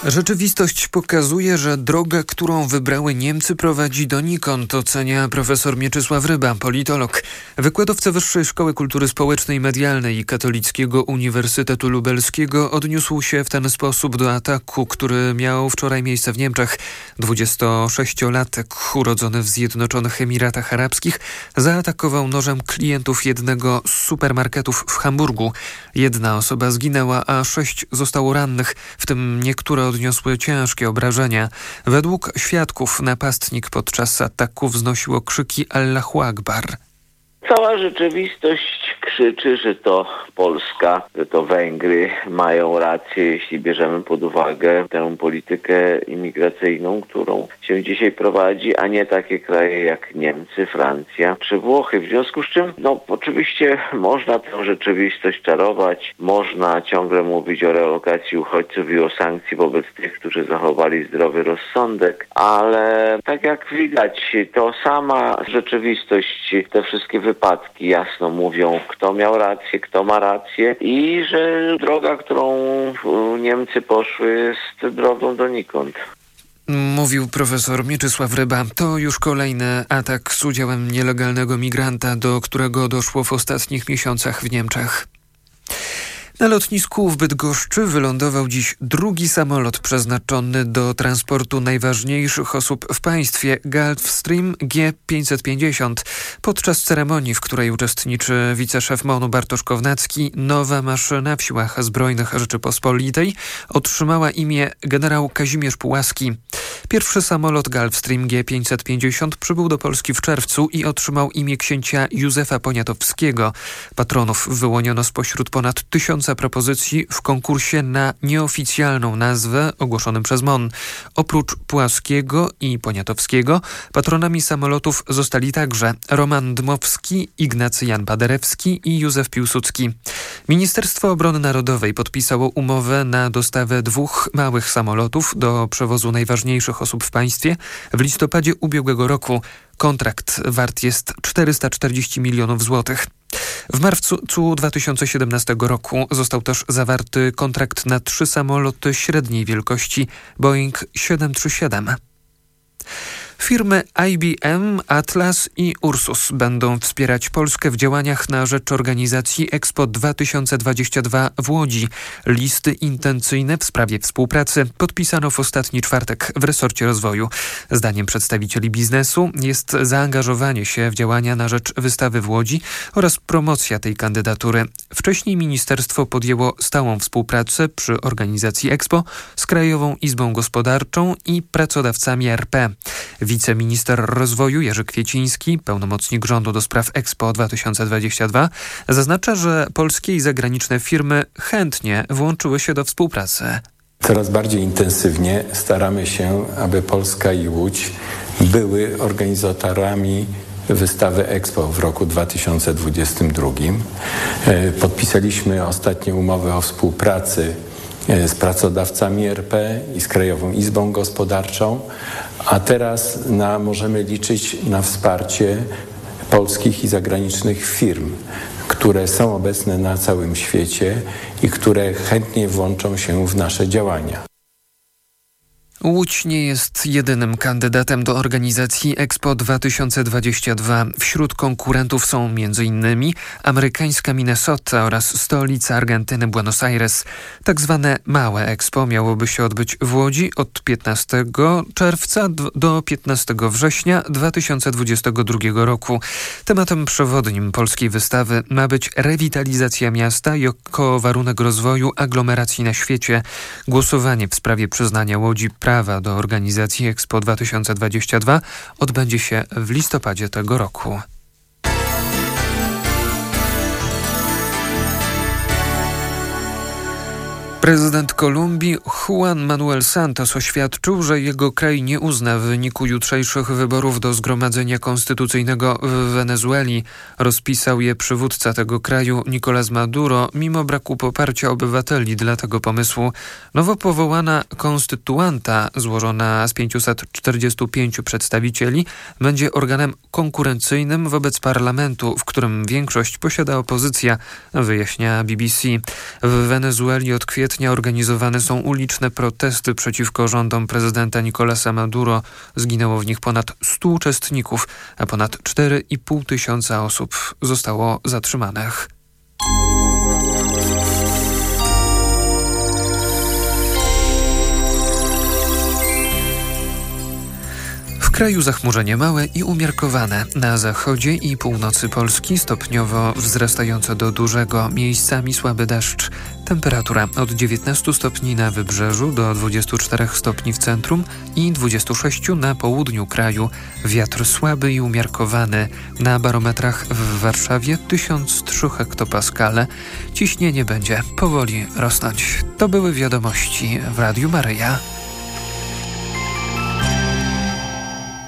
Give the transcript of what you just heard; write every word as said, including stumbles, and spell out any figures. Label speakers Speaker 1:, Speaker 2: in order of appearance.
Speaker 1: Rzeczywistość pokazuje, że droga, którą wybrały Niemcy, prowadzi donikąd, ocenia profesor Mieczysław Ryba, politolog. Wykładowca Wyższej Szkoły Kultury Społecznej i Medialnej i Katolickiego Uniwersytetu Lubelskiego odniósł się w ten sposób do ataku, który miał wczoraj miejsce w Niemczech. dwudziestosześciolatek urodzony w Zjednoczonych Emiratach Arabskich zaatakował nożem klientów jednego z supermarketów w Hamburgu. Jedna osoba zginęła, a sześć zostało rannych, w tym niektóre odniosły ciężkie obrażenia. Według świadków napastnik podczas ataku wznosił okrzyki Allahu Akbar.
Speaker 2: Cała rzeczywistość krzyczy, że to Polska, że to Węgry mają rację, jeśli bierzemy pod uwagę tę politykę imigracyjną, którą się dzisiaj prowadzi, a nie takie kraje jak Niemcy, Francja czy Włochy. W związku z czym, no oczywiście można tę rzeczywistość czarować, można ciągle mówić o relokacji uchodźców i o sankcji wobec tych, którzy zachowali zdrowy rozsądek, ale tak jak widać, to sama rzeczywistość, te wszystkie wypadki Wypadki jasno mówią, kto miał rację, kto ma rację i że droga, którą Niemcy poszły, jest drogą donikąd.
Speaker 1: Mówił profesor Mieczysław Ryba. To już kolejny atak z udziałem nielegalnego migranta, do którego doszło w ostatnich miesiącach w Niemczech. Na lotnisku w Bydgoszczy wylądował dziś drugi samolot przeznaczony do transportu najważniejszych osób w państwie, Gulfstream G pięćset pięćdziesiąt. Podczas ceremonii, w której uczestniczy wiceszef M O N-u Bartosz Kownacki, nowa maszyna w Siłach Zbrojnych Rzeczypospolitej otrzymała imię generał Kazimierz Pułaski. Pierwszy samolot Gulfstream G pięćset pięćdziesiąt przybył do Polski w czerwcu i otrzymał imię księcia Józefa Poniatowskiego. Patronów wyłoniono spośród ponad tysiąca propozycji w konkursie na nieoficjalną nazwę ogłoszonym przez M O N. Oprócz Pułaskiego i Poniatowskiego patronami samolotów zostali także Roman Dmowski, Ignacy Jan Paderewski i Józef Piłsudski. Ministerstwo Obrony Narodowej podpisało umowę na dostawę dwóch małych samolotów do przewozu najważniejszych osób w państwie w listopadzie ubiegłego roku. Kontrakt wart jest czterysta czterdzieści milionów złotych. W marcu dwa tysiące siedemnastego roku został też zawarty kontrakt na trzy samoloty średniej wielkości Boeing siedem trzy siedem. Firmy I B M, Atlas i Ursus będą wspierać Polskę w działaniach na rzecz organizacji Expo dwa tysiące dwudziesty drugi w Łodzi. Listy intencyjne w sprawie współpracy podpisano w ostatni czwartek w resorcie rozwoju. Zdaniem przedstawicieli biznesu jest zaangażowanie się w działania na rzecz wystawy w Łodzi oraz promocja tej kandydatury. Wcześniej ministerstwo podjęło stałą współpracę przy organizacji Expo z Krajową Izbą Gospodarczą i pracodawcami R P. Wiceminister rozwoju Jerzy Kwieciński, pełnomocnik rządu do spraw Expo dwa tysiące dwudziesty drugi, zaznacza, że polskie i zagraniczne firmy chętnie włączyły się do współpracy.
Speaker 3: Coraz bardziej intensywnie staramy się, aby Polska i Łódź były organizatorami wystawy Expo w roku dwa tysiące dwudziestym drugim. Podpisaliśmy ostatnio umowę o współpracy z pracodawcami R P i z Krajową Izbą Gospodarczą, a teraz na, możemy liczyć na wsparcie polskich i zagranicznych firm, które są obecne na całym świecie i które chętnie włączą się w nasze działania.
Speaker 1: Łódź nie jest jedynym kandydatem do organizacji Expo dwa tysiące dwudziesty drugi. Wśród konkurentów są m.in. amerykańska Minnesota oraz stolica Argentyny Buenos Aires. Tak zwane małe Expo miałoby się odbyć w Łodzi od piętnastego czerwca do piętnastego września dwa tysiące dwudziestego drugiego roku. Tematem przewodnim polskiej wystawy ma być rewitalizacja miasta jako warunek rozwoju aglomeracji na świecie. Głosowanie w sprawie przyznania Łodzi prawa do organizacji Expo dwa tysiące dwudziesty drugi odbędzie się w listopadzie tego roku. Prezydent Kolumbii Juan Manuel Santos oświadczył, że jego kraj nie uzna w wyniku jutrzejszych wyborów do Zgromadzenia Konstytucyjnego w Wenezueli. Rozpisał je przywódca tego kraju Nicolás Maduro, mimo braku poparcia obywateli dla tego pomysłu. Nowo powołana konstytuanta, złożona z pięciuset czterdziestu pięciu przedstawicieli, będzie organem konkurencyjnym wobec parlamentu, w którym większość posiada opozycja, wyjaśnia B B C. W Wenezueli od kwietnia kwietnia organizowane są uliczne protesty przeciwko rządom prezydenta Nicolasa Maduro. Zginęło w nich ponad stu uczestników, a ponad cztery i pół tysiąca osób zostało zatrzymanych. W kraju zachmurzenie małe i umiarkowane. Na zachodzie i północy Polski stopniowo wzrastające do dużego, miejscami słaby deszcz. Temperatura od dziewiętnastu stopni na wybrzeżu do dwudziestu czterech stopni w centrum i dwudziestu sześciu na południu kraju. Wiatr słaby i umiarkowany. Na barometrach w Warszawie tysiąc trzy hektopaskale. Ciśnienie będzie powoli rosnąć. To były wiadomości w Radiu Maryja.